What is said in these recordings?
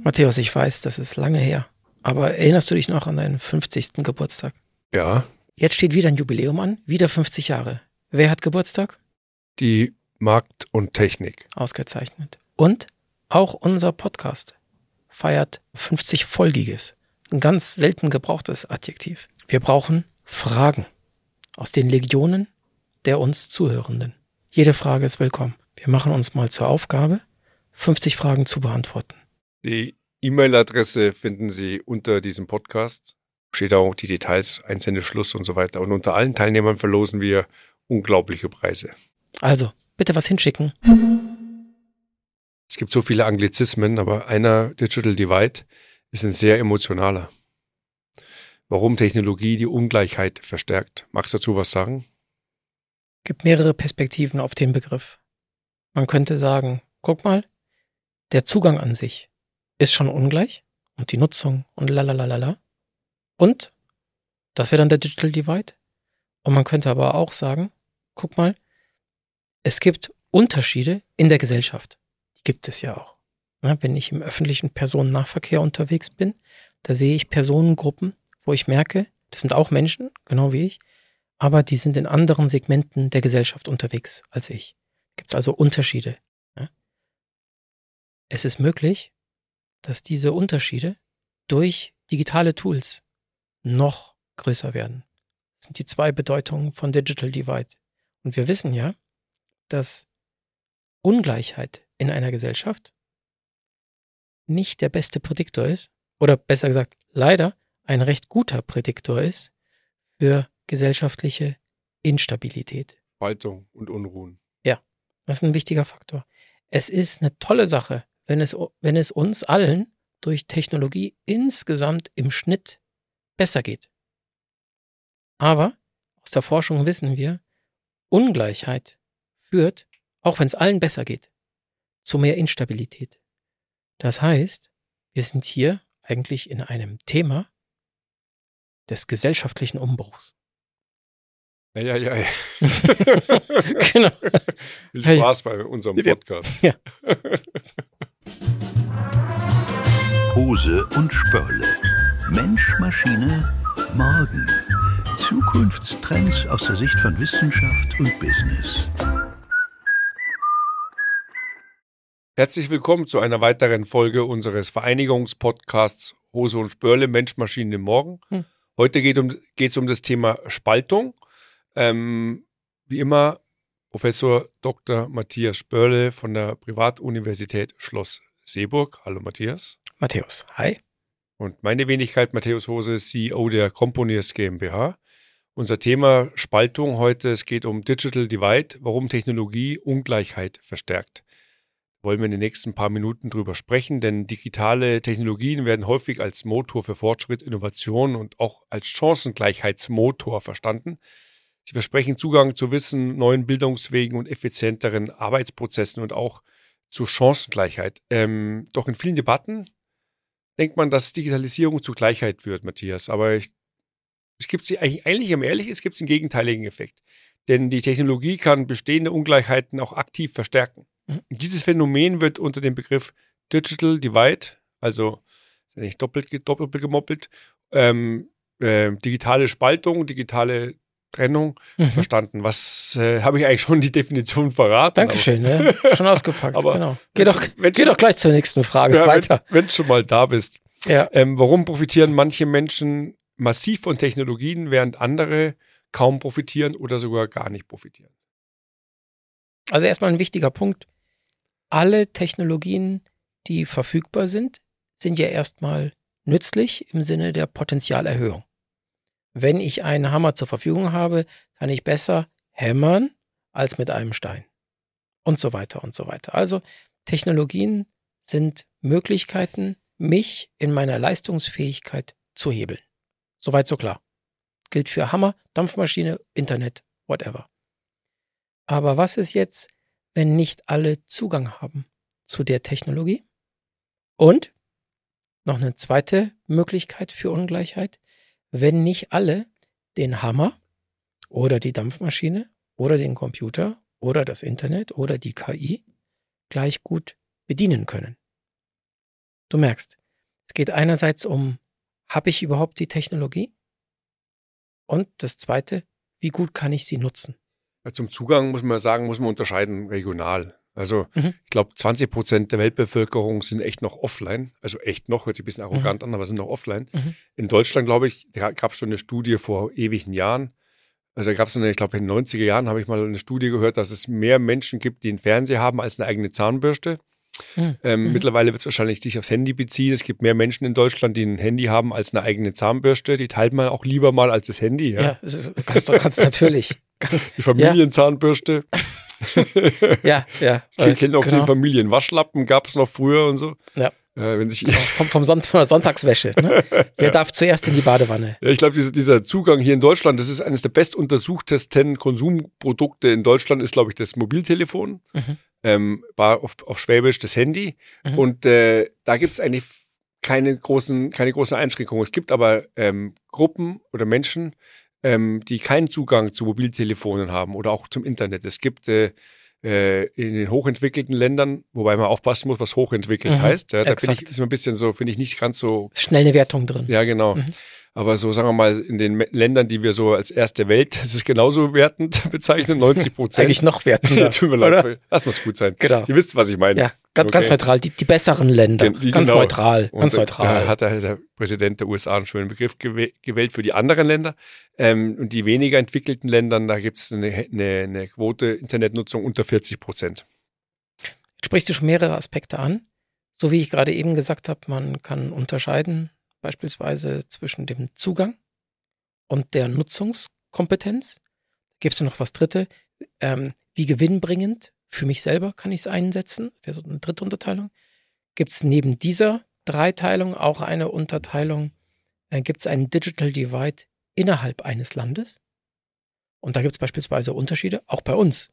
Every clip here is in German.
Matthäus, ich weiß, das ist lange her. Aber erinnerst du dich noch an deinen 50. Geburtstag? Ja. Jetzt steht wieder ein Jubiläum an, wieder 50 Jahre. Wer hat Geburtstag? Die Markt und Technik. Ausgezeichnet. Und auch unser Podcast feiert 50-folgiges. Ein ganz selten gebrauchtes Adjektiv. Wir brauchen Fragen aus den Legionen der uns Zuhörenden. Jede Frage ist willkommen. Wir machen uns mal zur Aufgabe, 50 Fragen zu beantworten. Die E-Mail-Adresse finden Sie unter diesem Podcast. Steht auch die Details, Einsendeschluss und so weiter. Und unter allen Teilnehmern verlosen wir unglaubliche Preise. Also, bitte was hinschicken. Es gibt so viele Anglizismen, aber einer, Digital Divide, ist ein sehr emotionaler. Warum Technologie die Ungleichheit verstärkt. Magst du dazu was sagen? Es gibt mehrere Perspektiven auf den Begriff. Man könnte sagen, guck mal, der Zugang an sich ist schon ungleich und die Nutzung und lalalala. Und das wäre dann der Digital Divide. Und man könnte aber auch sagen, guck mal, es gibt Unterschiede in der Gesellschaft. Die gibt es ja auch. Na, wenn ich im öffentlichen Personennahverkehr unterwegs bin, da sehe ich Personengruppen, wo ich merke, das sind auch Menschen, genau wie ich, aber die sind in anderen Segmenten der Gesellschaft unterwegs als ich. Gibt es also Unterschiede. Ja? Es ist möglich, dass diese Unterschiede durch digitale Tools noch größer werden. Das sind die zwei Bedeutungen von Digital Divide. Und wir wissen ja, dass Ungleichheit in einer Gesellschaft nicht der beste Prädiktor ist, oder besser gesagt, leider ein recht guter Prädiktor ist für gesellschaftliche Instabilität. Spaltung und Unruhen. Ja, das ist ein wichtiger Faktor. Es ist eine tolle Sache, wenn es uns allen durch Technologie insgesamt im Schnitt besser geht. Aber aus der Forschung wissen wir, Ungleichheit führt, auch wenn es allen besser geht, zu mehr Instabilität. Das heißt, wir sind hier eigentlich in einem Thema des gesellschaftlichen Umbruchs. Ja. Genau. Viel Spaß bei unserem Podcast. Ja. Hose und Spörle. Mensch, Maschine, Morgen. Zukunftstrends aus der Sicht von Wissenschaft und Business. Herzlich willkommen zu einer weiteren Folge unseres Vereinigungspodcasts Hose und Spörle, Mensch, Maschine, Morgen. Heute geht es um das Thema Spaltung. Wie immer Professor Dr. Matthias Spörle von der Privatuniversität Schloss Seeburg. Hallo Matthias. Matthäus, hi. Und meine Wenigkeit Matthäus Hose, CEO der Componiers GmbH. Unser Thema Spaltung heute, es geht um Digital Divide, warum Technologie Ungleichheit verstärkt. Wollen wir in den nächsten paar Minuten drüber sprechen, denn digitale Technologien werden häufig als Motor für Fortschritt, Innovation und auch als Chancengleichheitsmotor verstanden. Sie versprechen Zugang zu Wissen, neuen Bildungswegen und effizienteren Arbeitsprozessen und auch zu Chancengleichheit. Doch in vielen Debatten denkt man, dass Digitalisierung zu Gleichheit führt, Matthias. Aber es gibt eigentlich, wenn man ehrlich ist, gibt es einen gegenteiligen Effekt. Denn die Technologie kann bestehende Ungleichheiten auch aktiv verstärken. Dieses Phänomen wird unter dem Begriff Digital Divide, also ist ja nicht doppelt gemoppelt, digitale Spaltung, digitale Trennung verstanden. Was habe ich eigentlich schon die Definition verraten? Dankeschön, ne? Schon ausgepackt, aber genau. Geh doch gleich zur nächsten Frage weiter. Wenn du schon mal da bist. Ja. Warum profitieren manche Menschen massiv von Technologien, während andere kaum profitieren oder sogar gar nicht profitieren? Also erstmal ein wichtiger Punkt. Alle Technologien, die verfügbar sind, sind ja erstmal nützlich im Sinne der Potenzialerhöhung. Wenn ich einen Hammer zur Verfügung habe, kann ich besser hämmern als mit einem Stein. Und so weiter und so weiter. Also Technologien sind Möglichkeiten, mich in meiner Leistungsfähigkeit zu hebeln. Soweit so klar. Gilt für Hammer, Dampfmaschine, Internet, whatever. Aber was ist jetzt, wenn nicht alle Zugang haben zu der Technologie? Und noch eine zweite Möglichkeit für Ungleichheit, wenn nicht alle den Hammer oder die Dampfmaschine oder den Computer oder das Internet oder die KI gleich gut bedienen können. Du merkst, es geht einerseits um, habe ich überhaupt die Technologie? Und das Zweite, wie gut kann ich sie nutzen? Ja, zum Zugang muss man unterscheiden regional. Also Mhm. ich glaube, 20% der Weltbevölkerung sind echt noch offline. Also echt noch, hört sich ein bisschen arrogant an, aber sind noch offline. Mhm. In Deutschland, glaube ich, da gab es schon eine Studie vor ewigen Jahren. Also da gab es ich glaube in den 90er Jahren habe ich mal eine Studie gehört, dass es mehr Menschen gibt, die einen Fernseher haben, als eine eigene Zahnbürste. Mittlerweile wird es wahrscheinlich sich aufs Handy beziehen. Es gibt mehr Menschen in Deutschland, die ein Handy haben, als eine eigene Zahnbürste. Die teilt man auch lieber mal als das Handy. Ja, kannst natürlich. Die Familienzahnbürste. Ja. Ich kenne auch genau. den Familienwaschlappen, gab es noch früher und so. Ja. Wenn sich, Von der Sonntagswäsche. Ne? Wer darf zuerst in die Badewanne? Ja, ich glaube, dieser Zugang hier in Deutschland, das ist eines der bestuntersuchtesten Konsumprodukte in Deutschland, ist, glaube ich, das Mobiltelefon. War auf Schwäbisch das Handy. Und da gibt es eigentlich keine großen Einschränkungen. Es gibt aber Gruppen oder Menschen, die keinen Zugang zu Mobiltelefonen haben oder auch zum Internet. Es gibt in den hochentwickelten Ländern, wobei man aufpassen muss, was hochentwickelt heißt. Ja, da ist man ein bisschen so, finde ich nicht ganz so. Schnell eine Wertung drin. Ja, genau. Aber so, sagen wir mal, in den Ländern, die wir so als erste Welt, das ist genauso wertend bezeichnen, 90%. Eigentlich noch wertender. Tut mir leid, lass mal's gut sein. Genau. Ihr wisst, was ich meine. Ja, ganz neutral. Die besseren Länder. Ganz genau. neutral. Und da hat der Präsident der USA einen schönen Begriff gewählt für die anderen Länder. Und die weniger entwickelten Ländern, da gibt es eine Quote Internetnutzung unter 40%. Jetzt sprichst du schon mehrere Aspekte an. So wie ich gerade eben gesagt habe, man kann unterscheiden, beispielsweise zwischen dem Zugang und der Nutzungskompetenz. Gibt es noch was Dritte? Wie gewinnbringend für mich selber kann ich es einsetzen? Wäre so eine dritte Unterteilung. Gibt es neben dieser Dreiteilung auch eine Unterteilung? Gibt es einen Digital Divide innerhalb eines Landes? Und da gibt es beispielsweise Unterschiede, auch bei uns,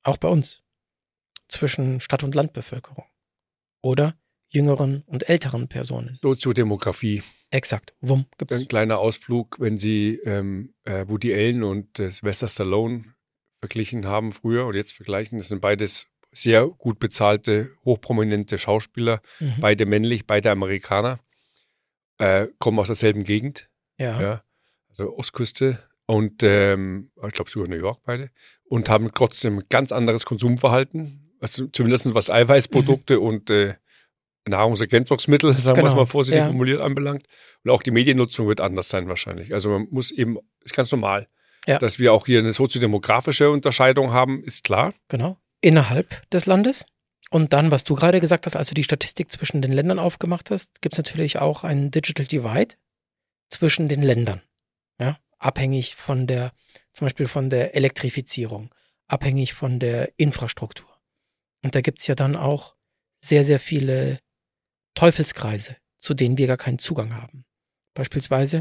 zwischen Stadt- und Landbevölkerung oder jüngeren und älteren Personen. Soziodemografie. Exakt. Wumm, gibt's. Ein kleiner Ausflug, wenn Sie Woody Allen und Sylvester Stallone verglichen haben früher oder jetzt vergleichen. Das sind beides sehr gut bezahlte, hochprominente Schauspieler, beide männlich, beide Amerikaner, kommen aus derselben Gegend. Ja. Also Ostküste und ich glaube sogar New York beide und haben trotzdem ein ganz anderes Konsumverhalten, also zumindest was Eiweißprodukte und Nahrungsergänzungsmittel, sagen wir es mal vorsichtig formuliert, anbelangt. Und auch die Mediennutzung wird anders sein wahrscheinlich. Also man muss eben, ist ganz normal, dass wir auch hier eine soziodemografische Unterscheidung haben, ist klar. Genau, innerhalb des Landes. Und dann, was du gerade gesagt hast, als du die Statistik zwischen den Ländern aufgemacht hast, gibt es natürlich auch einen Digital Divide zwischen den Ländern. Ja, abhängig von zum Beispiel von der Elektrifizierung, abhängig von der Infrastruktur. Und da gibt es ja dann auch sehr, sehr viele Teufelskreise, zu denen wir gar keinen Zugang haben. Beispielsweise,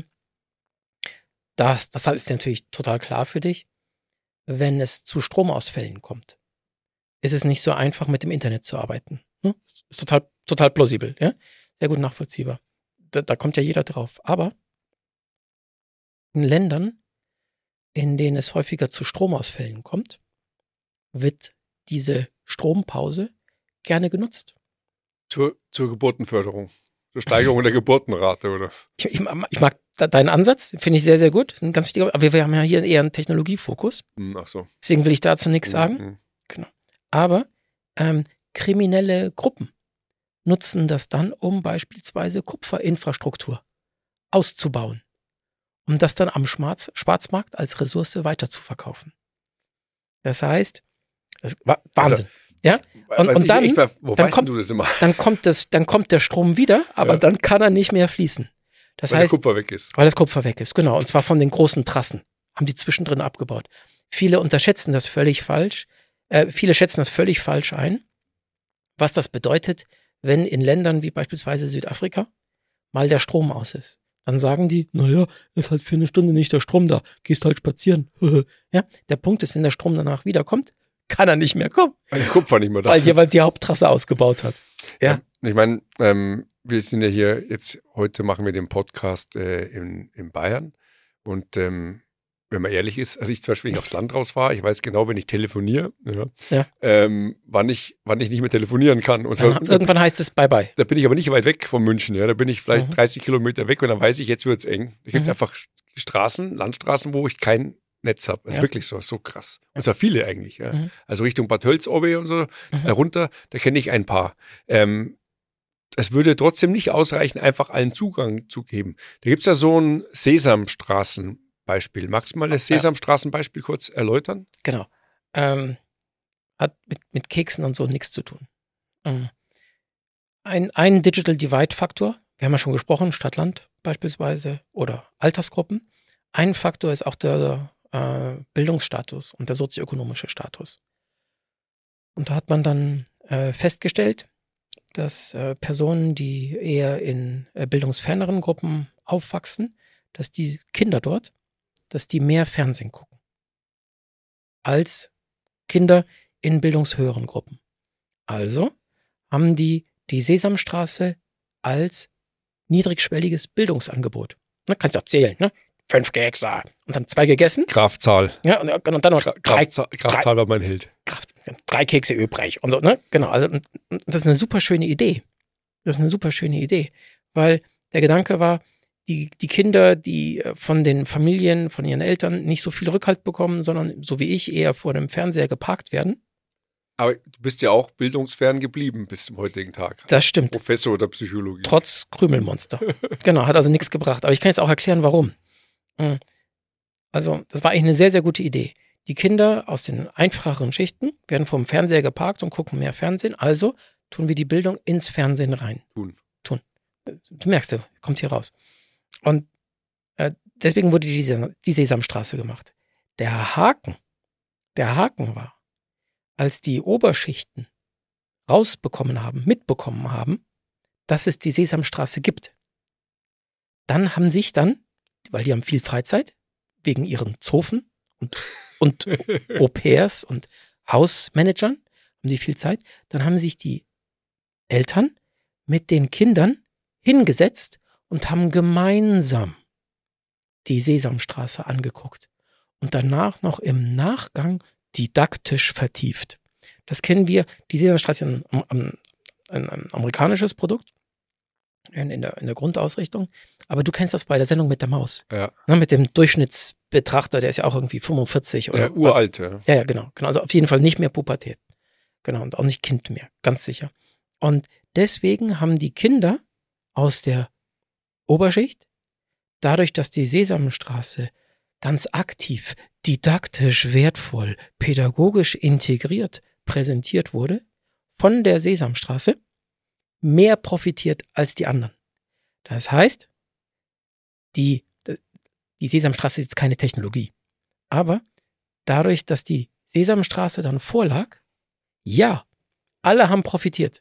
das ist natürlich total klar für dich, wenn es zu Stromausfällen kommt, ist es nicht so einfach, mit dem Internet zu arbeiten. Ist total plausibel, ja? Sehr gut nachvollziehbar. Da kommt ja jeder drauf. Aber in Ländern, in denen es häufiger zu Stromausfällen kommt, wird diese Strompause gerne genutzt. Zur Geburtenförderung, zur Steigerung der Geburtenrate, oder? Ich mag deinen Ansatz, finde ich sehr, sehr gut. Das ist ein ganz wichtiger, aber wir haben ja hier eher einen Technologiefokus. Ach so. Deswegen will ich dazu nichts sagen. Genau. Aber kriminelle Gruppen nutzen das dann, um beispielsweise Kupferinfrastruktur auszubauen, um das dann am Schwarzmarkt als Ressource weiterzuverkaufen. Das heißt, das ist Wahnsinn. Also, ja? Und dann kommt der Strom wieder, aber dann kann er nicht mehr fließen. Das heißt, der Kupfer weg ist. Weil das Kupfer weg ist, genau. Und zwar von den großen Trassen. Haben die zwischendrin abgebaut. Viele unterschätzen das völlig falsch. Viele schätzen das völlig falsch ein, was das bedeutet, wenn in Ländern wie beispielsweise Südafrika mal der Strom aus ist. Dann sagen die, naja, ist halt für eine Stunde nicht der Strom da, gehst halt spazieren. Ja, der Punkt ist, wenn der Strom danach wiederkommt, kann er nicht mehr kommen. Weil der Kupfer nicht mehr da ist. Weil jemand die Haupttrasse ausgebaut hat. Ja. Ich meine, wir sind ja hier jetzt, heute machen wir den Podcast in Bayern und wenn man ehrlich ist, also ich zum Beispiel, wenn ich aufs Land raus fahre, ich weiß genau, wenn ich telefoniere, Ja. wann ich nicht mehr telefonieren kann. Und so, Irgendwann heißt es Bye-bye. da bin ich aber nicht weit weg von München, ja. Da bin ich vielleicht Mhm. 30 Kilometer weg und dann weiß ich, jetzt wird's eng. Da gibt's Mhm. einfach Straßen, Landstraßen, wo ich kein Netz habe. Das ist Ja. wirklich so krass. Und zwar viele eigentlich, ja. Mhm. Also Richtung Bad Tölz-Obe und so, Mhm. runter, da kenne ich ein paar. Es würde trotzdem nicht ausreichen, einfach allen Zugang zu geben. Da gibt's ja so ein Sesamstraßenbeispiel. Magst du mal das Ja. Sesamstraßenbeispiel kurz erläutern? Genau. Hat mit Keksen und so nichts zu tun. Ein Digital Divide Faktor, wir haben ja schon gesprochen, Stadt-Land beispielsweise oder Altersgruppen. Ein Faktor ist auch der Bildungsstatus und der sozioökonomische Status. Und da hat man dann festgestellt, dass Personen, die eher in bildungsferneren Gruppen aufwachsen, dass die Kinder dort, dass die mehr Fernsehen gucken als Kinder in bildungshöheren Gruppen. Also haben die Sesamstraße als niedrigschwelliges Bildungsangebot. Ne, kannst du auch zählen, ne? 5 Kekse und dann 2 gegessen. Grafzahl. Ja, und dann noch Grafzahl war mein Held. 3 Kekse übrig und so, ne? Genau, also und das ist eine super schöne Idee. Weil der Gedanke war, die Kinder, die von den Familien, von ihren Eltern nicht so viel Rückhalt bekommen, sondern so wie ich eher vor dem Fernseher geparkt werden. Aber du bist ja auch bildungsfern geblieben bis zum heutigen Tag. Das stimmt. Professor der Psychologie. Trotz Krümelmonster. Genau, hat also nichts gebracht. Aber ich kann jetzt auch erklären, warum. Also, das war eigentlich eine sehr, sehr gute Idee. Die Kinder aus den einfacheren Schichten werden vom Fernseher geparkt und gucken mehr Fernsehen. Also tun wir die Bildung ins Fernsehen rein. Tun. Du merkst, kommt hier raus. Und deswegen wurde die Sesamstraße gemacht. Der Haken war, als die Oberschichten mitbekommen haben, dass es die Sesamstraße gibt. Dann haben sich weil die haben viel Freizeit, wegen ihren Zofen und Au-pairs und Hausmanagern, haben die viel Zeit, dann haben sich die Eltern mit den Kindern hingesetzt und haben gemeinsam die Sesamstraße angeguckt und danach noch im Nachgang didaktisch vertieft. Das kennen wir, die Sesamstraße ist ein amerikanisches Produkt in der Grundausrichtung, aber du kennst das bei der Sendung mit der Maus. Ja. Ne, mit dem Durchschnittsbetrachter, der ist ja auch irgendwie 45 oder uralt. Ja, genau. Also auf jeden Fall nicht mehr Pubertät. Genau, und auch nicht Kind mehr, ganz sicher. Und deswegen haben die Kinder aus der Oberschicht, dadurch, dass die Sesamstraße ganz aktiv, didaktisch wertvoll, pädagogisch integriert präsentiert wurde, von der Sesamstraße mehr profitiert als die anderen. Das heißt, die Sesamstraße ist jetzt keine Technologie. Aber dadurch, dass die Sesamstraße dann vorlag, ja, alle haben profitiert.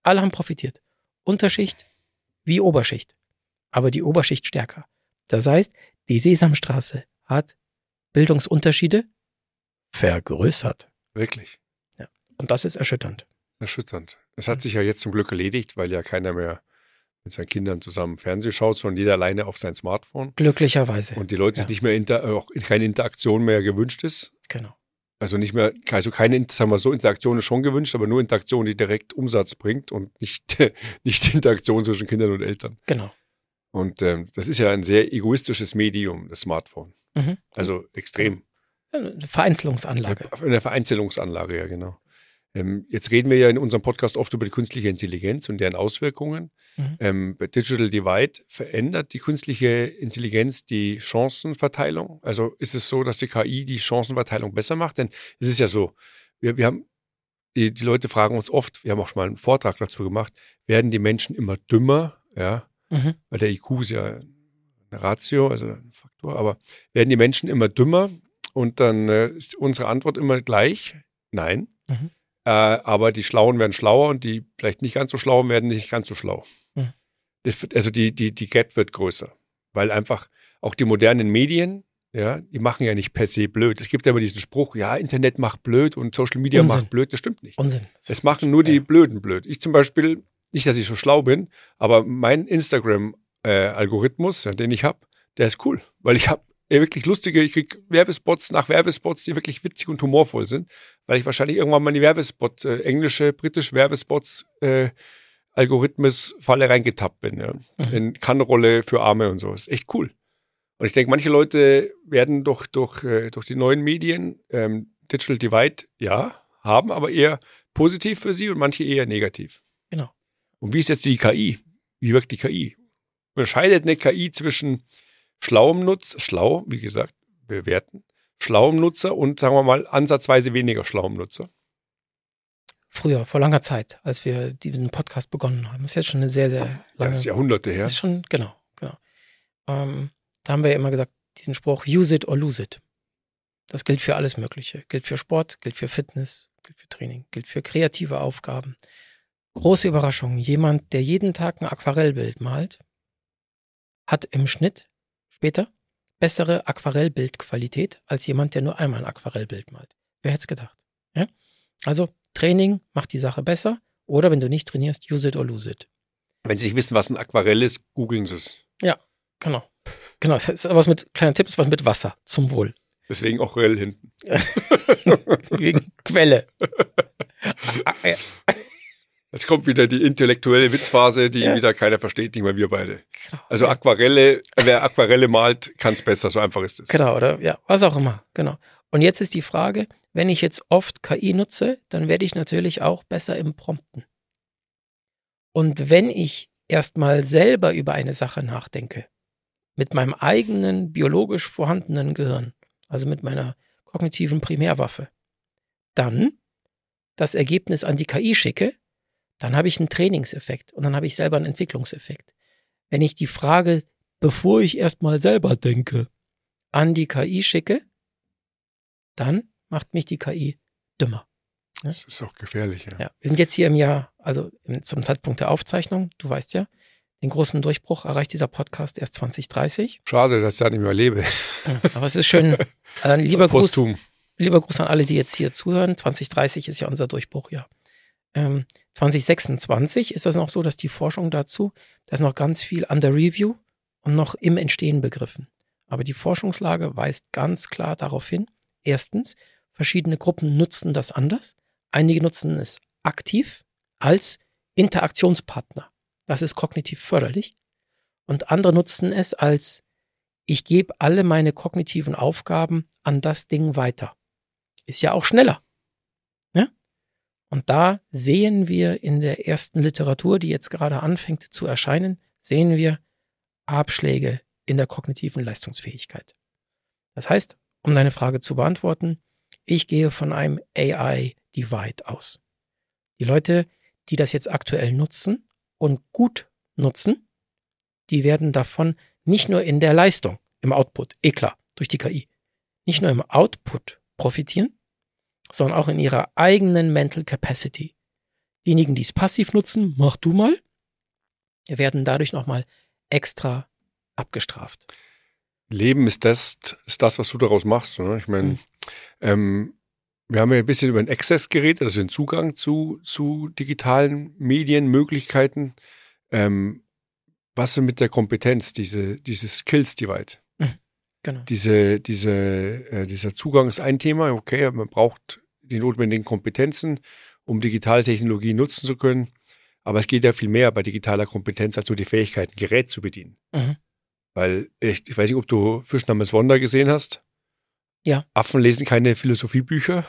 Unterschicht wie Oberschicht. Aber die Oberschicht stärker. Das heißt, die Sesamstraße hat Bildungsunterschiede vergrößert. Wirklich? Ja. Und das ist erschütternd. Das hat sich ja jetzt zum Glück erledigt, weil ja keiner mehr mit seinen Kindern zusammen Fernsehen schaut, sondern jeder alleine auf sein Smartphone. Glücklicherweise. Und die Leute nicht mehr auch keine Interaktion mehr gewünscht ist. Genau. Also nicht mehr, also keine, sagen wir so, Interaktion ist schon gewünscht, aber nur Interaktion, die direkt Umsatz bringt und nicht Interaktion zwischen Kindern und Eltern. Genau. Und das ist ja ein sehr egoistisches Medium, das Smartphone. Mhm. Also extrem. Eine Vereinzelungsanlage. Eine Vereinzelungsanlage, ja, genau. Jetzt reden wir ja in unserem Podcast oft über die künstliche Intelligenz und deren Auswirkungen. Bei Digital Divide verändert die künstliche Intelligenz die Chancenverteilung. Also ist es so, dass die KI die Chancenverteilung besser macht? Denn es ist ja so, wir haben, die Leute fragen uns oft, wir haben auch schon mal einen Vortrag dazu gemacht, werden die Menschen immer dümmer? Ja, weil der IQ ist ja eine Ratio, also ein Faktor, aber werden die Menschen immer dümmer? Und dann ist unsere Antwort immer gleich, nein. Aber die Schlauen werden schlauer und die vielleicht nicht ganz so Schlauen werden nicht ganz so schlau. Also die Gap wird größer, weil einfach auch die modernen Medien, ja, die machen ja nicht per se blöd. Es gibt ja immer diesen Spruch, ja, Internet macht blöd und Social Media Unsinn. macht blöd. Das stimmt nicht. Unsinn. Es machen nur die Blöden blöd. Ich zum Beispiel, nicht, dass ich so schlau bin, aber mein Instagram-Algorithmus, den ich habe, der ist cool, weil ich habe wirklich lustige, ich kriege Werbespots nach Werbespots, die wirklich witzig und humorvoll sind, weil ich wahrscheinlich irgendwann mal in die englische, britische Werbespots Algorithmus-Falle reingetappt bin. Ja. In Kannrolle für Arme und so. Das ist echt cool. Und ich denke, manche Leute werden durch die neuen Medien Digital Divide, ja, haben, aber eher positiv für sie und manche eher negativ. Genau. Und wie ist jetzt die KI? Wie wirkt die KI? Unterscheidet eine KI zwischen schlau, wie gesagt, bewerten, schlauem Nutzer und, sagen wir mal, ansatzweise weniger schlauem Nutzer? Früher, vor langer Zeit, als wir diesen Podcast begonnen haben. Das ist jetzt schon eine sehr, sehr lange. Das ist Jahrhunderte her. Ist schon, genau. Da haben wir ja immer gesagt, diesen Spruch, use it or lose it. Das gilt für alles Mögliche. Gilt für Sport, gilt für Fitness, gilt für Training, gilt für kreative Aufgaben. Große Überraschung. Jemand, der jeden Tag ein Aquarellbild malt, hat im Schnitt später bessere Aquarellbildqualität als jemand, der nur einmal ein Aquarellbild malt. Wer hätte es gedacht? Ja? Also Training macht die Sache besser oder wenn du nicht trainierst, use it or lose it. Wenn Sie nicht wissen, was ein Aquarell ist, googeln Sie es. Ja, genau. Das ist was kleiner Tipp, ist was mit Wasser, zum Wohl. Deswegen auch Rell hinten. Wegen Quelle. Jetzt kommt wieder die intellektuelle Witzphase, die wieder keiner versteht, nicht mal wir beide. Genau. Also wer Aquarelle malt, kann es besser, so einfach ist es. Genau, oder ja, was auch immer, genau. Und jetzt ist die Frage, wenn ich jetzt oft KI nutze, dann werde ich natürlich auch besser im Prompten. Und wenn ich erstmal selber über eine Sache nachdenke, mit meinem eigenen biologisch vorhandenen Gehirn, also mit meiner kognitiven Primärwaffe, dann das Ergebnis an die KI schicke, dann habe ich einen Trainingseffekt und dann habe ich selber einen Entwicklungseffekt. Wenn ich die Frage, bevor ich erstmal selber denke, an die KI schicke, dann macht mich die KI dümmer. Ja? Das ist auch gefährlich. Ja. Wir sind jetzt hier im Jahr, also zum Zeitpunkt der Aufzeichnung, du weißt ja, den großen Durchbruch erreicht dieser Podcast erst 2030. Schade, dass ich da nicht mehr lebe. Aber es ist schön. Lieber Gruß an alle, die jetzt hier zuhören. 2030 ist ja unser Durchbruchjahr. 2026 ist das noch so, dass die Forschung dazu, da ist noch ganz viel under Review und noch im Entstehen begriffen. Aber die Forschungslage weist ganz klar darauf hin, erstens, verschiedene Gruppen nutzen das anders. Einige nutzen es aktiv als Interaktionspartner. Das ist kognitiv förderlich. Und andere nutzen es als, ich gebe alle meine kognitiven Aufgaben an das Ding weiter. Ist ja auch schneller. Ja? Und da sehen wir in der ersten Literatur, die jetzt gerade anfängt zu erscheinen, sehen wir Abschläge in der kognitiven Leistungsfähigkeit. Das heißt, um deine Frage zu beantworten, ich gehe von einem AI-Divide aus. Die Leute, die das jetzt aktuell nutzen und gut nutzen, die werden davon nicht nur in der Leistung, im Output, klar, durch die KI, nicht nur im Output profitieren, sondern auch in ihrer eigenen Mental Capacity. Diejenigen, die es passiv nutzen, mach du mal, werden dadurch nochmal extra abgestraft. Leben ist das, was du daraus machst. Oder? Ich meine, wir haben ja ein bisschen über den Access geredet, also den Zugang zu digitalen Medienmöglichkeiten. Was ist mit der Kompetenz, diese Skills Divide? Genau. Dieser Zugang ist ein Thema, okay, man braucht die notwendigen Kompetenzen, um digitale Technologie nutzen zu können. Aber es geht ja viel mehr bei digitaler Kompetenz als nur die Fähigkeit, ein Gerät zu bedienen. Weil ich weiß nicht, ob du Fisch namens Wanda gesehen hast. Ja. Affen lesen keine Philosophiebücher.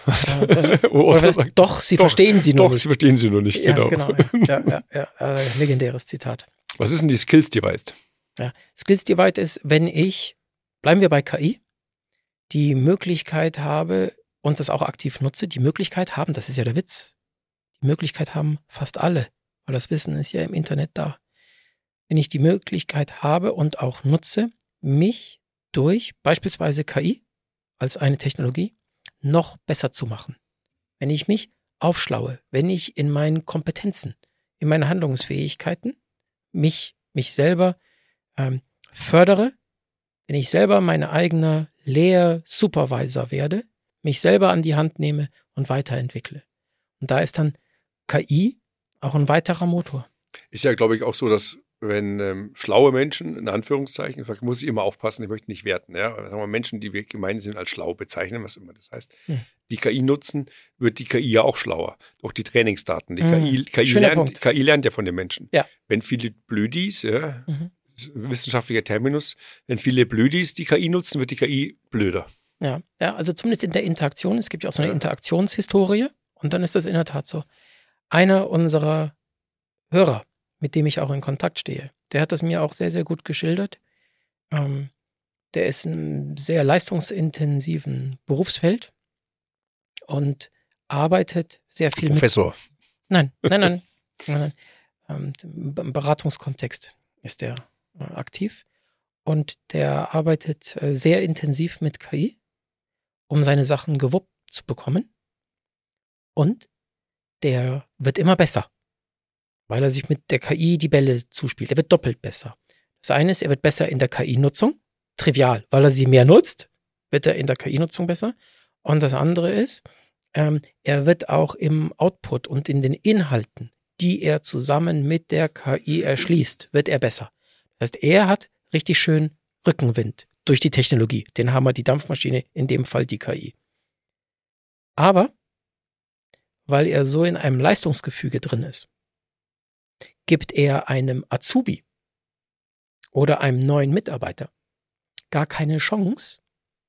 Doch, sie verstehen sie nur nicht. Doch, sie verstehen sie nur nicht, ja, genau. Legendäres Zitat. Was ist denn die Skills Divide? Ja, Skills Divide ist, wenn bleiben wir bei KI, die Möglichkeit habe und das auch aktiv nutze, die Möglichkeit haben, das ist ja der Witz, die Möglichkeit haben fast alle, weil das Wissen ist ja im Internet da. Wenn ich die Möglichkeit habe und auch nutze, mich durch beispielsweise KI als eine Technologie noch besser zu machen. Wenn ich mich aufschlaue, wenn ich in meinen Kompetenzen, in meinen Handlungsfähigkeiten mich selber fördere, wenn ich selber mein eigener Lehr-Supervisor werde, mich selber an die Hand nehme und weiterentwickle. Und da ist dann KI auch ein weiterer Motor. Ist ja, glaube ich, auch so, dass wenn schlaue Menschen, in Anführungszeichen, muss ich immer aufpassen, ich möchte nicht werten, ja, sagen wir Menschen, die wir gemein sind, als schlau bezeichnen, was immer das heißt, die KI nutzen, wird die KI ja auch schlauer. Auch die Trainingsdaten. Die KI lernt ja von den Menschen. Ja. Wenn viele Blödis, wissenschaftlicher Terminus, wenn viele Blödis die KI nutzen, wird die KI blöder. Ja, also zumindest in der Interaktion. Es gibt ja auch so eine Interaktionshistorie und dann ist das in der Tat so. Einer unserer Hörer, mit dem ich auch in Kontakt stehe, der hat das mir auch sehr, sehr gut geschildert. Der ist in einem sehr leistungsintensiven Berufsfeld und arbeitet sehr viel Professor. Nein. Im Beratungskontext ist der aktiv und der arbeitet sehr intensiv mit KI, um seine Sachen gewuppt zu bekommen. Und der wird immer besser, weil er sich mit der KI die Bälle zuspielt. Er wird doppelt besser. Das eine ist, er wird besser in der KI-Nutzung. Trivial, weil er sie mehr nutzt, wird er in der KI-Nutzung besser. Und das andere ist, er wird auch im Output und in den Inhalten, die er zusammen mit der KI erschließt, wird er besser. Das heißt, er hat richtig schön Rückenwind durch die Technologie. Den Hammer, die Dampfmaschine, in dem Fall die KI. Aber, weil er so in einem Leistungsgefüge drin ist, gibt er einem Azubi oder einem neuen Mitarbeiter gar keine Chance,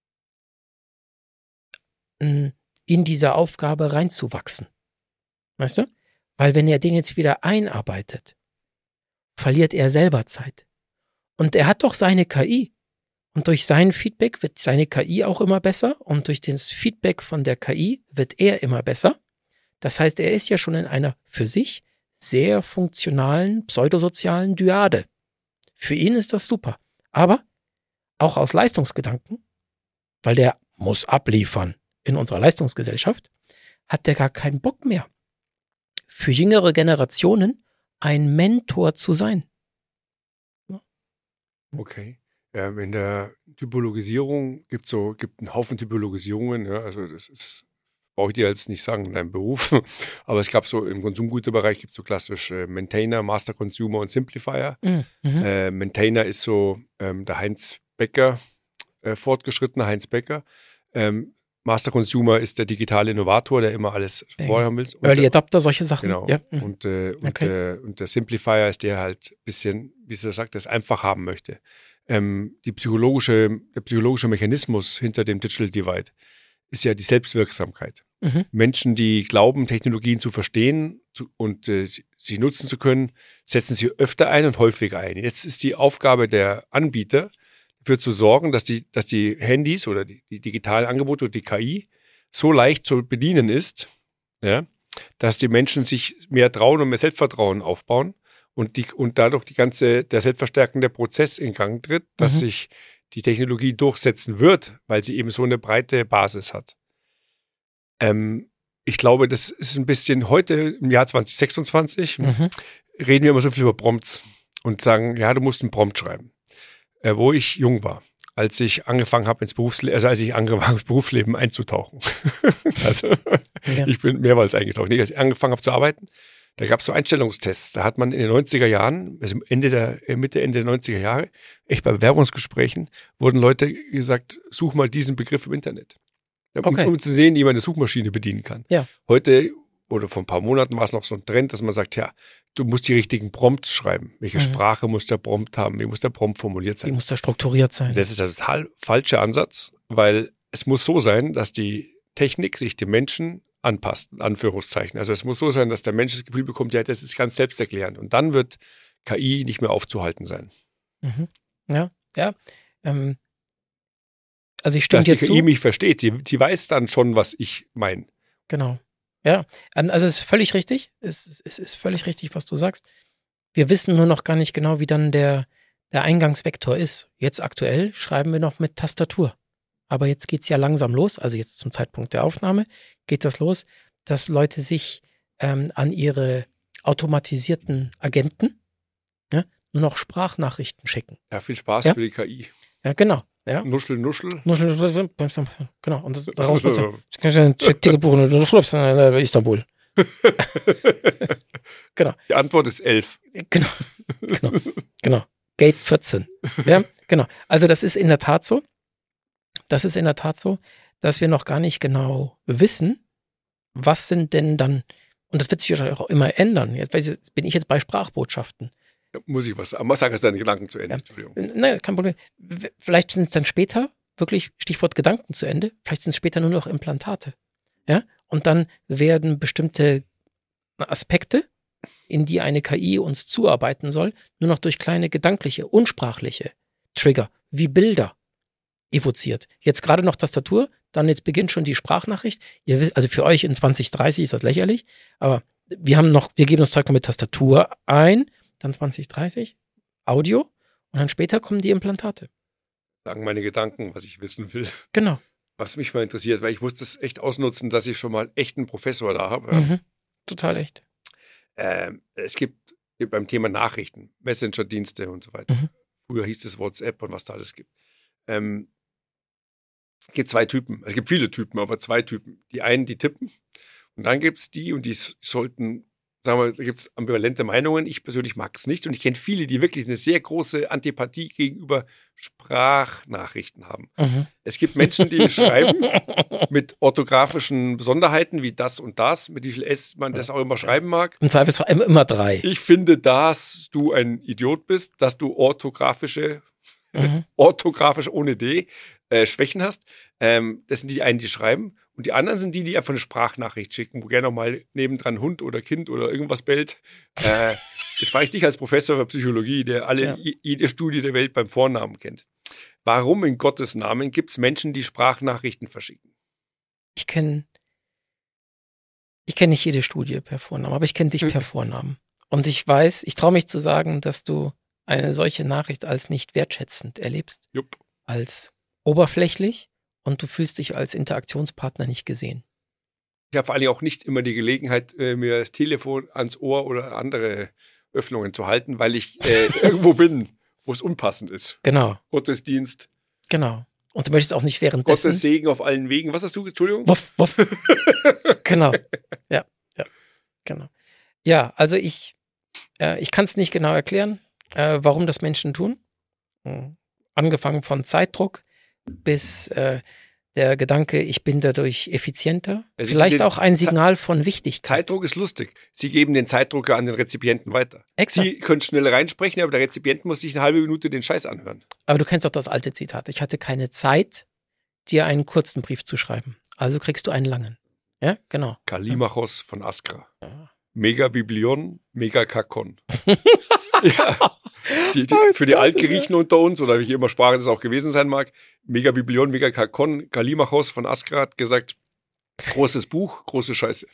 in diese Aufgabe reinzuwachsen. Weißt du? Weil wenn er den jetzt wieder einarbeitet, verliert er selber Zeit. Und er hat doch seine KI. Und durch sein Feedback wird seine KI auch immer besser. Und durch das Feedback von der KI wird er immer besser. Das heißt, er ist ja schon in einer für sich sehr funktionalen, pseudosozialen Dyade. Für ihn ist das super. Aber auch aus Leistungsgedanken, weil der muss abliefern in unserer Leistungsgesellschaft, hat der gar keinen Bock mehr, für jüngere Generationen ein Mentor zu sein. Okay. In der Typologisierung gibt einen Haufen Typologisierungen, ja, also das ist, brauche ich dir jetzt nicht sagen in deinem Beruf, aber es gab so im Konsumgüterbereich gibt es so klassisch Maintainer, Master Consumer und Simplifier. Maintainer ist so der Heinz Becker, fortgeschrittener Heinz Becker. Master Consumer ist der digitale Innovator, der immer alles vorher haben will. Early Adapter, solche Sachen. Genau. Ja. Und der Simplifier ist der halt ein bisschen, wie sie sagt, das einfach haben möchte. Der psychologische Mechanismus hinter dem Digital Divide ist ja die Selbstwirksamkeit. Menschen, die glauben, Technologien zu verstehen und sie nutzen zu können, setzen sie öfter ein und häufiger ein. Jetzt ist die Aufgabe der Anbieter, dafür zu sorgen, dass die Handys oder die digitalen Angebote oder die KI so leicht zu bedienen ist, ja, dass die Menschen sich mehr trauen und mehr Selbstvertrauen aufbauen und dadurch der selbstverstärkende Prozess in Gang tritt, dass sich die Technologie durchsetzen wird, weil sie eben so eine breite Basis hat. Ich glaube, das ist ein bisschen heute im Jahr 2026 reden wir immer so viel über Prompts und sagen, ja, du musst einen Prompt schreiben. Wo ich jung war, als ich angefangen habe ins Berufsleben einzutauchen. Ich bin mehrmals eingetaucht. Als ich angefangen habe zu arbeiten, da gab es so Einstellungstests. Da hat man in den 90er Jahren, also Ende der 90er Jahre, echt bei Bewerbungsgesprächen, wurden Leute gesagt, such mal diesen Begriff im Internet. Um zu sehen, wie man eine Suchmaschine bedienen kann. Ja. Heute oder vor ein paar Monaten war es noch so ein Trend, dass man sagt, ja, du musst die richtigen Prompts schreiben. Welche Sprache muss der Prompt haben? Wie muss der Prompt formuliert sein? Wie muss der strukturiert sein? Das ist der total falsche Ansatz, weil es muss so sein, dass die Technik sich dem Menschen anpasst, in Anführungszeichen. Also es muss so sein, dass der Mensch das Gefühl bekommt, ja, das ist ganz selbsterklärend. Und dann wird KI nicht mehr aufzuhalten sein. Ja. Also ich stimme dir zu. Dass die KI mich versteht. Sie weiß dann schon, was ich meine. Genau. Ja, also es ist völlig richtig. Es ist völlig richtig, was du sagst. Wir wissen nur noch gar nicht genau, wie dann der Eingangsvektor ist. Jetzt aktuell schreiben wir noch mit Tastatur. Aber jetzt geht's ja langsam los, also jetzt zum Zeitpunkt der Aufnahme geht das los, dass Leute sich an ihre automatisierten Agenten nur noch Sprachnachrichten schicken. Ja, viel Spaß für die KI. Ja, genau. Ja. Nuschel. Genau. Und das daraus Ticket buchen, Istanbul. Genau. Die Antwort ist 11. Genau. Gate 14. Ja, genau. Also das ist in der Tat so. Das ist in der Tat so, dass wir noch gar nicht genau wissen, was sind denn dann, und das wird sich wahrscheinlich auch immer ändern. Jetzt bin ich jetzt bei Sprachbotschaften. Da muss ich was sagen. Sag erst deine Gedanken zu Ende. Ja. Entschuldigung. Nein, kein Problem. Vielleicht sind es dann später, wirklich Stichwort Gedanken zu Ende, vielleicht sind es später nur noch Implantate. Ja? Und dann werden bestimmte Aspekte, in die eine KI uns zuarbeiten soll, nur noch durch kleine gedankliche, unsprachliche Trigger, wie Bilder, evoziert. Jetzt gerade noch Tastatur, dann jetzt beginnt schon die Sprachnachricht. Ihr wisst, also für euch in 2030 ist das lächerlich, aber wir geben das Zeug noch mit Tastatur ein, dann 2030 Audio und dann später kommen die Implantate. Sagen meine Gedanken, was ich wissen will. Genau. Was mich mal interessiert, weil ich muss das echt ausnutzen, dass ich schon mal echt einen Professor da habe. Mhm. Total echt. Es gibt beim Thema Nachrichten, Messenger-Dienste und so weiter. Mhm. Früher hieß es WhatsApp und was da alles gibt. Es gibt zwei Typen. Es gibt viele Typen, aber zwei Typen. Die einen, die tippen. Und dann gibt es die, und die sollten, sagen wir, da gibt es ambivalente Meinungen. Ich persönlich mag es nicht. Und ich kenne viele, die wirklich eine sehr große Antipathie gegenüber Sprachnachrichten haben. Mhm. Es gibt Menschen, die schreiben mit orthografischen Besonderheiten wie das und das, mit wie viel S man das auch immer schreiben mag. Im Zweifelsfall immer 3. Ich finde, dass du ein Idiot bist, dass du orthografische ohne D, Schwächen hast. Das sind die einen, die schreiben. Und die anderen sind die einfach eine Sprachnachricht schicken, wo gerne noch mal nebendran Hund oder Kind oder irgendwas bellt. Jetzt frage ich dich als Professor für Psychologie, der jede Studie der Welt beim Vornamen kennt. Warum in Gottes Namen gibt es Menschen, die Sprachnachrichten verschicken? Ich kenne nicht jede Studie per Vornamen, aber ich kenne dich per Vornamen. Und ich traue mich zu sagen, dass du eine solche Nachricht als nicht wertschätzend erlebst. Jupp. Als oberflächlich, und du fühlst dich als Interaktionspartner nicht gesehen. Ich habe vor allem auch nicht immer die Gelegenheit, mir das Telefon ans Ohr oder andere Öffnungen zu halten, weil ich irgendwo bin, wo es unpassend ist. Genau. Gottesdienst. Genau. Und du möchtest auch nicht währenddessen. Gottes Segen auf allen Wegen. Was hast du? Entschuldigung? Wuff, wuff. Genau. Ja. Genau. Ja, also ich kann es nicht genau erklären, warum das Menschen tun. Angefangen von Zeitdruck bis der Gedanke, ich bin dadurch effizienter. Vielleicht auch ein Signal von Wichtigkeit. Zeitdruck ist lustig. Sie geben den Zeitdrucker an den Rezipienten weiter. Exakt. Sie können schnell reinsprechen, aber der Rezipient muss sich eine halbe Minute den Scheiß anhören. Aber du kennst doch das alte Zitat. Ich hatte keine Zeit, dir einen kurzen Brief zu schreiben. Also kriegst du einen langen. Ja, genau. Kallimachos von Askra. Ja. Megabiblion, Megakakon. Ja. Für die Altgriechen unter uns, oder wie immer Sprache das auch gewesen sein mag, Megabiblion, Megakakon, Kallimachos von Askra hat gesagt, großes Buch, große Scheiße.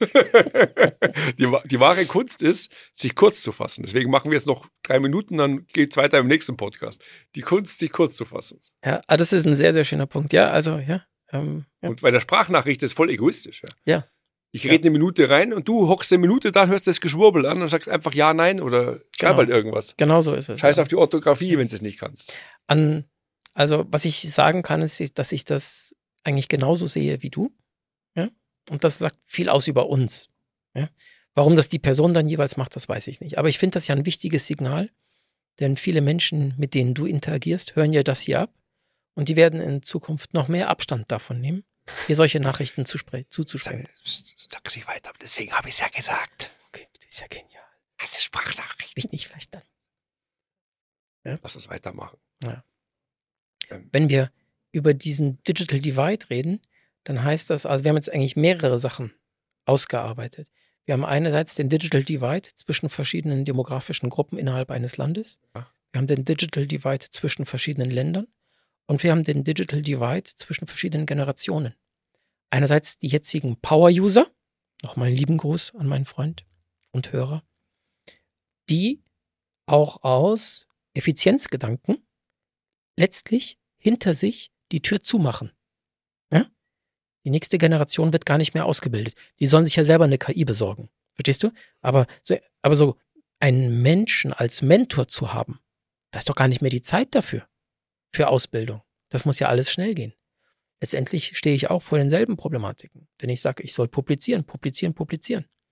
Die wahre Kunst ist, sich kurz zu fassen. Deswegen machen wir jetzt noch 3 Minuten, dann geht's weiter im nächsten Podcast. Die Kunst, sich kurz zu fassen. Ja, das ist ein sehr, sehr schöner Punkt. Ja, also, ja. Und bei der Sprachnachricht ist voll egoistisch. Ja. Ich rede 1 Minute rein und du hockst 1 Minute da, hörst das Geschwurbel an und sagst einfach ja, nein oder schreib halt irgendwas. Genau so ist es. Scheiß auf die Orthographie, wenn du es nicht kannst. Also, was ich sagen kann, ist, dass ich das eigentlich genauso sehe wie du. Ja? Und das sagt viel aus über uns. Ja? Warum das die Person dann jeweils macht, das weiß ich nicht. Aber ich finde das ja ein wichtiges Signal, denn viele Menschen, mit denen du interagierst, hören ja das hier ab und die werden in Zukunft noch mehr Abstand davon nehmen, dir solche Nachrichten zuzusprechen. Sag sie weiter, deswegen habe ich es ja gesagt. Okay, das ist ja genial. Das ist Sprachnachricht. Hab ich nicht verstanden. Ja? Lass uns weitermachen. Ja. Wenn wir über diesen Digital Divide reden, dann heißt das, also wir haben jetzt eigentlich mehrere Sachen ausgearbeitet. Wir haben einerseits den Digital Divide zwischen verschiedenen demografischen Gruppen innerhalb eines Landes. Ja. Wir haben den Digital Divide zwischen verschiedenen Ländern. Und wir haben den Digital Divide zwischen verschiedenen Generationen. Einerseits die jetzigen Power-User, nochmal einen lieben Gruß an meinen Freund und Hörer, die auch aus Effizienzgedanken letztlich hinter sich die Tür zumachen. Ja? Die nächste Generation wird gar nicht mehr ausgebildet. Die sollen sich ja selber eine KI besorgen. Verstehst du? Aber so einen Menschen als Mentor zu haben, da ist doch gar nicht mehr die Zeit dafür. Für Ausbildung. Das muss ja alles schnell gehen. Letztendlich stehe ich auch vor denselben Problematiken. Wenn ich sage, ich soll publizieren.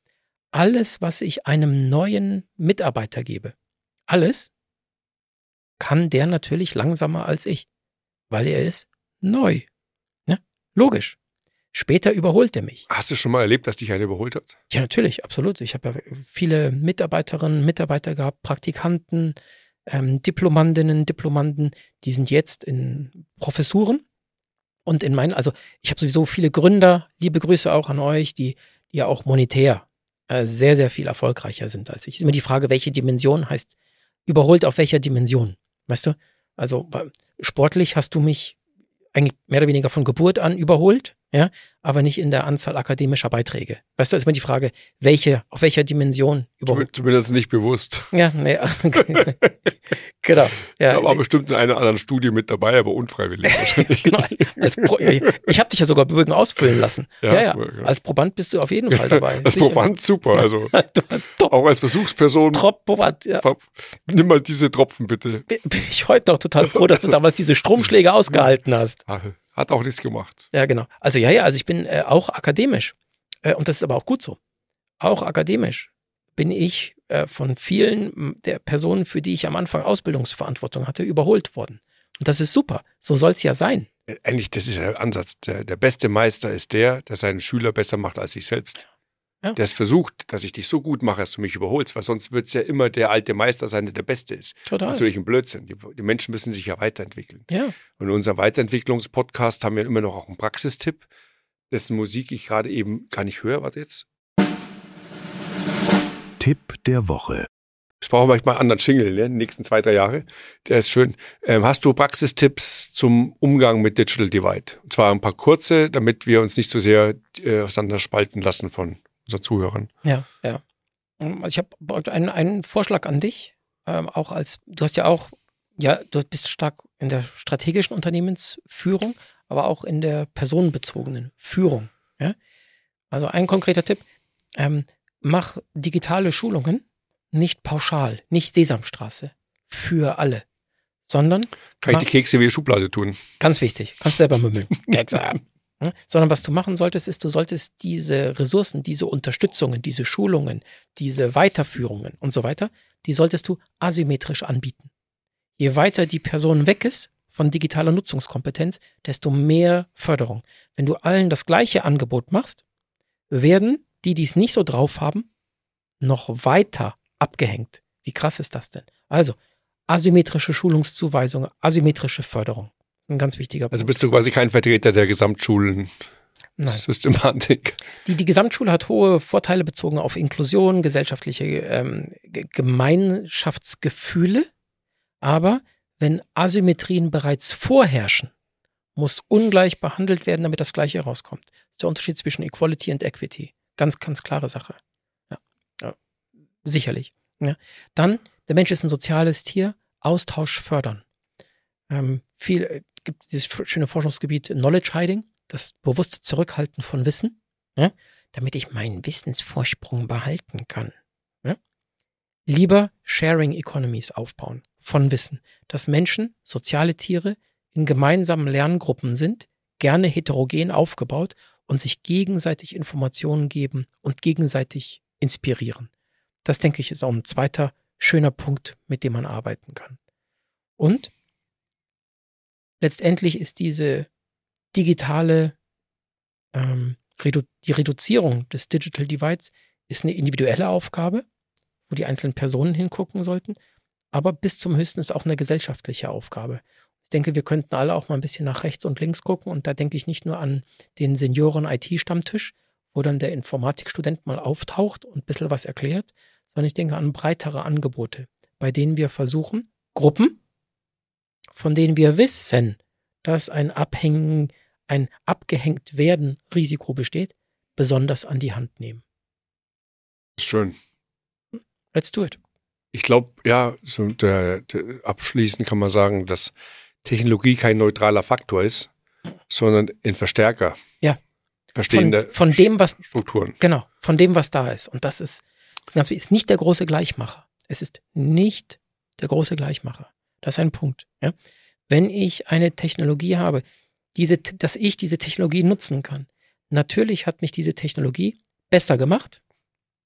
alles, was ich einem neuen Mitarbeiter gebe, alles kann der natürlich langsamer als ich, weil er ist neu. Ja? Logisch. Später überholt er mich. Hast du schon mal erlebt, dass dich einer überholt hat? Ja, natürlich, absolut. Ich habe ja viele Mitarbeiterinnen, Mitarbeiter gehabt, Praktikanten, Diplomandinnen, Diplomanden, die sind jetzt in Professuren und also ich habe sowieso viele Gründer, liebe Grüße auch an euch, die ja auch monetär sehr, sehr viel erfolgreicher sind als ich. Ist immer die Frage, welche Dimension heißt überholt auf welcher Dimension, weißt du? Also sportlich hast du mich eigentlich mehr oder weniger von Geburt an überholt, ja, aber nicht in der Anzahl akademischer Beiträge. Weißt du, ist immer die Frage, auf welcher Dimension überholt. Zumindest nicht bewusst. Ja, nee, okay. Genau. Ja, da war bestimmt in einer anderen Studie mit dabei, aber unfreiwillig wahrscheinlich. Genau. Ich habe dich ja sogar Bögen ausfüllen lassen. Ja. Als Proband bist du auf jeden Fall dabei. Als Proband super, also auch als Versuchsperson. Proband, ja. Nimm mal diese Tropfen bitte. Bin ich heute noch total froh, dass du damals diese Stromschläge ausgehalten hast. Hat auch nichts gemacht. Ja, genau. Also also ich bin auch akademisch und das ist aber auch gut so. Auch akademisch bin ich von vielen der Personen, für die ich am Anfang Ausbildungsverantwortung hatte, überholt worden. Und das ist super. So soll es ja sein. Eigentlich, das ist der Ansatz. Der beste Meister ist der seinen Schüler besser macht als sich selbst. Ja. Der es versucht, dass ich dich so gut mache, dass du mich überholst, weil sonst wird es ja immer der alte Meister sein, der Beste ist. Total. Das ist natürlich ein Blödsinn. Die Menschen müssen sich ja weiterentwickeln. Ja. Und in unserem Weiterentwicklungspodcast haben wir immer noch auch einen Praxistipp, dessen Musik ich gerade eben gar nicht höre. Warte jetzt. Tipp der Woche. Ich brauche manchmal einen anderen Jingle, ne? Die nächsten 2-3 Jahre. Der ist schön. Hast du Praxistipps zum Umgang mit Digital Divide? Und zwar ein paar kurze, damit wir uns nicht so sehr auseinanderspalten lassen von unseren Zuhörern. Ja. Ich habe einen Vorschlag an dich. Auch du bist stark in der strategischen Unternehmensführung, aber auch in der personenbezogenen Führung. Ja? Also ein konkreter Tipp. Mach digitale Schulungen nicht pauschal, nicht Sesamstraße für alle, sondern kann ich die Kekse wie eine Schublade tun? Ganz wichtig, kannst selber mümmeln. Sondern was du machen solltest, ist, du solltest diese Ressourcen, diese Unterstützungen, diese Schulungen, diese Weiterführungen und so weiter, die solltest du asymmetrisch anbieten. Je weiter die Person weg ist von digitaler Nutzungskompetenz, desto mehr Förderung. Wenn du allen das gleiche Angebot machst, werden die es nicht so drauf haben, noch weiter abgehängt. Wie krass ist das denn? Also, asymmetrische Schulungszuweisungen, asymmetrische Förderung. Ein ganz wichtiger Punkt. Also bist du quasi kein Vertreter der Gesamtschulen-Systematik. Die Gesamtschule hat hohe Vorteile bezogen auf Inklusion, gesellschaftliche Gemeinschaftsgefühle. Aber wenn Asymmetrien bereits vorherrschen, muss ungleich behandelt werden, damit das Gleiche herauskommt. Das ist der Unterschied zwischen Equality und Equity. Ganz, ganz klare Sache. Ja. Sicherlich. Ja. Dann, der Mensch ist ein soziales Tier, Austausch fördern. Gibt dieses schöne Forschungsgebiet Knowledge Hiding, das bewusste Zurückhalten von Wissen, ja, damit ich meinen Wissensvorsprung behalten kann. Ja. Lieber Sharing Economies aufbauen von Wissen, dass Menschen, soziale Tiere, in gemeinsamen Lerngruppen sind, gerne heterogen aufgebaut und sich gegenseitig Informationen geben und gegenseitig inspirieren. Das, denke ich, ist auch ein zweiter schöner Punkt, mit dem man arbeiten kann. Und letztendlich ist diese digitale, die Reduzierung des Digital Divides ist eine individuelle Aufgabe, wo die einzelnen Personen hingucken sollten, aber bis zum Höchsten ist auch eine gesellschaftliche Aufgabe. Ich denke, wir könnten alle auch mal ein bisschen nach rechts und links gucken und da denke ich nicht nur an den Senioren-IT-Stammtisch, wo dann der Informatikstudent mal auftaucht und ein bisschen was erklärt, sondern ich denke an breitere Angebote, bei denen wir versuchen, Gruppen, von denen wir wissen, dass ein Abgehängt-werden Risiko besteht, besonders an die Hand nehmen. Schön. Let's do it. Ich glaube, ja, so abschließend kann man sagen, dass Technologie kein neutraler Faktor ist, sondern ein Verstärker. Ja. Verstehende von dem, was Strukturen. Genau, von dem, was da ist. Und das ist nicht der große Gleichmacher. Es ist nicht der große Gleichmacher. Das ist ein Punkt. Ja? Wenn ich eine Technologie habe, dass ich diese Technologie nutzen kann, natürlich hat mich diese Technologie besser gemacht,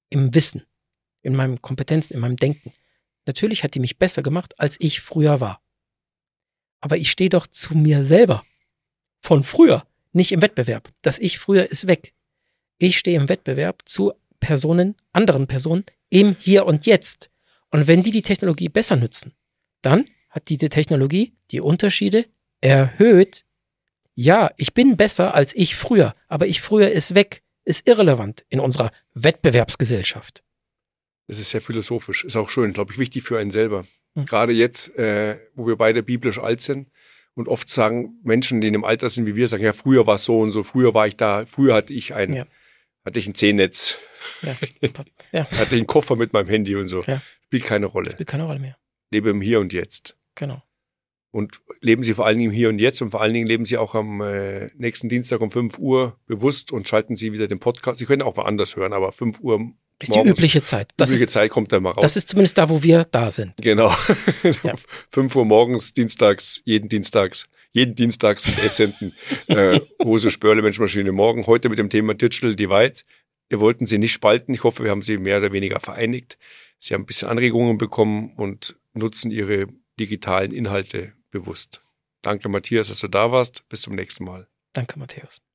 im Wissen, in meinen Kompetenzen, in meinem Denken. Natürlich hat die mich besser gemacht, als ich früher war. Aber ich stehe doch zu mir selber von früher, nicht im Wettbewerb. Das Ich früher ist weg. Ich stehe im Wettbewerb zu anderen Personen, im Hier und Jetzt. Und wenn die Technologie besser nutzen, dann hat diese Technologie die Unterschiede erhöht. Ja, ich bin besser als ich früher, aber ich früher ist weg, ist irrelevant in unserer Wettbewerbsgesellschaft. Das ist sehr philosophisch, ist auch schön, glaube ich, wichtig für einen selber. Gerade jetzt, wo wir beide biblisch alt sind und oft sagen Menschen, die in dem Alter sind wie wir, sagen, ja, früher war es so und so, früher war ich da, früher hatte ich ein Zehennetz, hatte ich einen Koffer mit meinem Handy und so. Ja. Spielt keine Rolle. Spielt keine Rolle mehr. Lebe im Hier und Jetzt. Genau. Und leben Sie vor allen Dingen im Hier und Jetzt und vor allen Dingen leben Sie auch am nächsten Dienstag um 5 Uhr bewusst und schalten Sie wieder den Podcast. Sie können auch mal anders hören, aber 5 Uhr ist die übliche Zeit. Zeit kommt da mal raus. Das ist zumindest da, wo wir da sind. Genau. Ja. 5 Uhr morgens, dienstags, jeden Dienstags mit Essenden, Hose, Spörle, Menschmaschine morgen. Heute mit dem Thema Digital Divide. Wir wollten Sie nicht spalten. Ich hoffe, wir haben Sie mehr oder weniger vereinigt. Sie haben ein bisschen Anregungen bekommen und nutzen Ihre digitalen Inhalte bewusst. Danke, Matthias, dass du da warst. Bis zum nächsten Mal. Danke, Matthäus.